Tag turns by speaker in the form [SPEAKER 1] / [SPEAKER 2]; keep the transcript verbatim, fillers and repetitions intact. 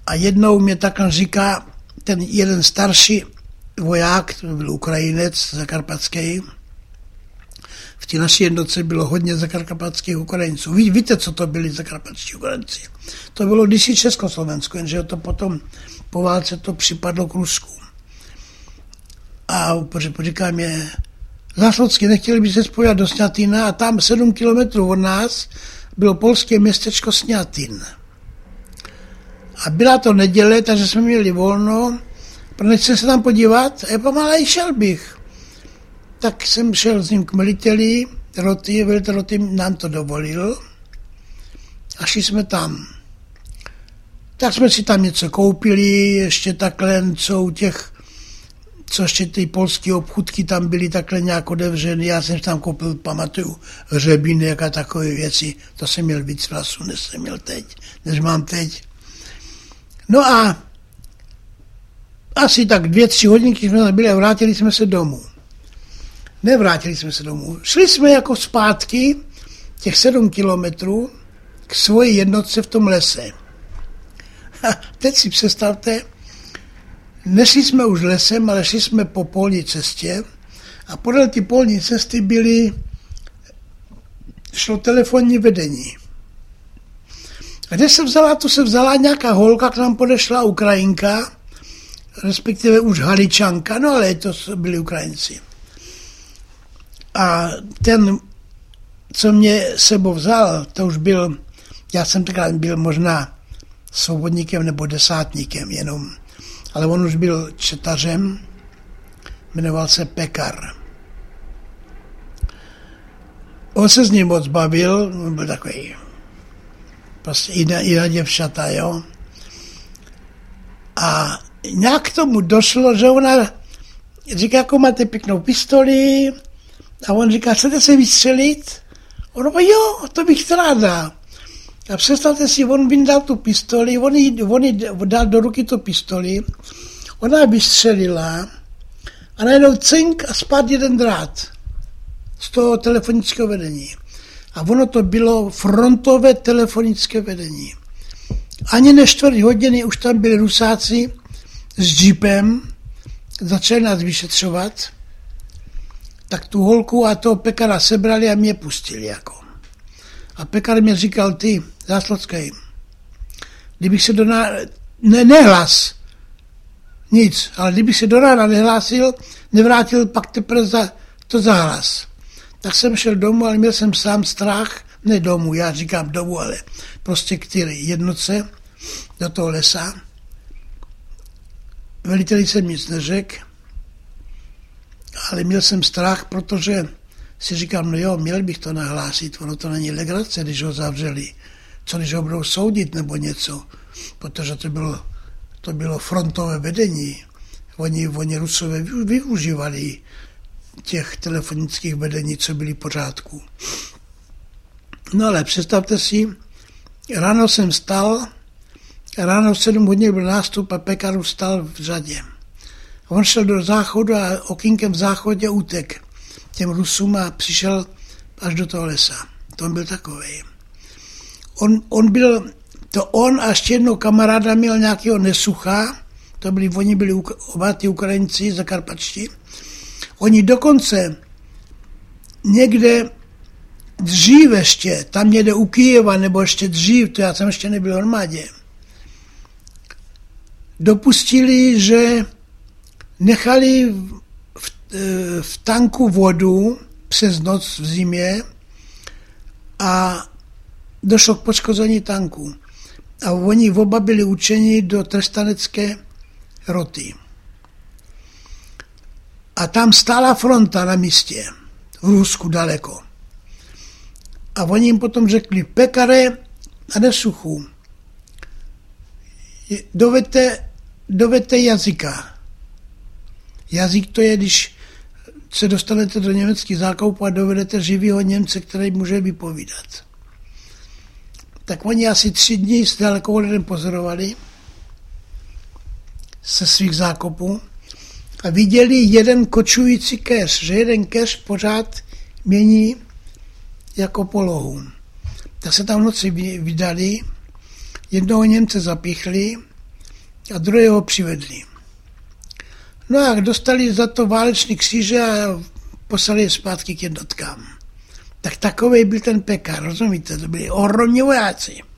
[SPEAKER 1] A jednou mě takhle říká ten jeden starší voják, to byl Ukrajinec zakarpatský. V té naší jednotce bylo hodně zakarpatských Ukrajinců. Ví, víte, co to byli zakarpatští Ukrajinci? To bylo kdysi Československo, jenže to potom po válce to připadlo k Rusku. A říká mě, Zášlocky, nechtěli by se spojat do Sňatyna a tam sedm kilometrů od nás bylo polské městečko Sňatyn. A byla to neděle, takže jsme měli volno, nechce se tam podívat a pomalej šel bych. Tak jsem šel s ním k veliteli roty, velitel roty nám to dovolil a šli jsme tam. Tak jsme si tam něco koupili, ještě takhle, co u těch, co ještě ty polské obchůdky tam byly takhle nějak otevřený. Já jsem tam koupil, pamatuju, hřebínek a takové věci. To jsem měl víc vlasů, než jsem měl teď, než mám teď. No a asi tak dvě, tři hodinky jsme tam byli a vrátili jsme se domů. Nevrátili jsme se domů. Šli jsme jako zpátky těch sedm kilometrů k svoji jednotce v tom lese. A teď si představte, nešli jsme už lesem, ale šli jsme po polní cestě a podél ty polní cesty byly, šlo telefonní vedení. A kde se vzala, to se vzala nějaká holka, k nám podešla Ukrajinka, respektive už Haličanka, no ale to byli Ukrajinci. A ten, co mě sebou vzal, to už byl, já jsem tenkrát byl možná svobodníkem nebo desátníkem jenom, ale on už byl četařem, jmenoval se Pekar. On se z něj moc bavil, on byl takový prostě i na, i na děvčata, jo. A nějak k tomu došlo, že ona říká, jako máte pěknou pistoli, a on říká, chcete se vystřelit? On říká, jo, to bych ráda. A představte si, on vyndal tu pistoli, on jí, on jí dal do ruky tu pistoli, ona vystřelila a najednou cink a spadl jeden drát z toho telefonického vedení. A ono to bylo frontové telefonické vedení. Ani ne čtvrt hodiny už tam byli Rusáci s džipem, začali nás vyšetřovat, tak tu holku a toho Pekara sebrali a mě pustili jako. A Pekar mě říkal, ty, Zášlocký, kdybych se do ná... ne, nehlas, nic, ale kdybych se do rána nehlásil, nevrátil pak teprve za, to zahlas. Tak jsem šel domů, ale měl jsem sám strach, ne domů, já říkám domů, ale prostě k té jednotce, do toho lesa. Veliteli jsem nic neřekl, ale měl jsem strach, protože si říkám, no jo, měl bych to nahlásit, ono to není legrace, když ho zavřeli. Co když ho budou soudit nebo něco, protože to bylo, to bylo frontové vedení. Oni, oni Rusové využívali těch telefonických vedení, co byly v pořádku. No ale představte si, ráno jsem stal, ráno v sedm hodin byl nástup a Pekaru stal v řadě. On šel do záchodu a okýnkem v záchodě utek těm Rusům a přišel až do toho lesa. To on byl takovej. On, on byl, to on a ještě jednou kamaráda měl nějakého Nesucha, to byli, oni byli oba ty Ukrajinci zakarpatští. Oni dokonce někde dřív ještě, tam někde u Kyjeva, nebo ještě dřív, to já jsem ještě nebyl v armádě, dopustili, že nechali v, v tanku vodu přes noc v zimě a došlo k poškození tanku. A oni oba byli učeni do trestanecké roty. A tam stála fronta na místě, v Rusku daleko. A oni jim potom řekli, Pekare a Nesuchu, dovedte, dovedte jazyka. Jazyk to je, když se dostanete do německý zákupu a dovedete živýho Němce, který může vypovídat. Tak oni asi tři dny s dalekovodem pozorovali se svých zákopů a viděli jeden kočující keř, že jeden keř pořád mění jako polohu. Tak se tam v noci vydali, jednoho Němce zapíchli a druhého přivedli. No a dostali za to válečný kříže a poslali je zpátky k jednotkám. Tak takovej byl ten Pekar, rozumíte? To byli ohromní vojáci.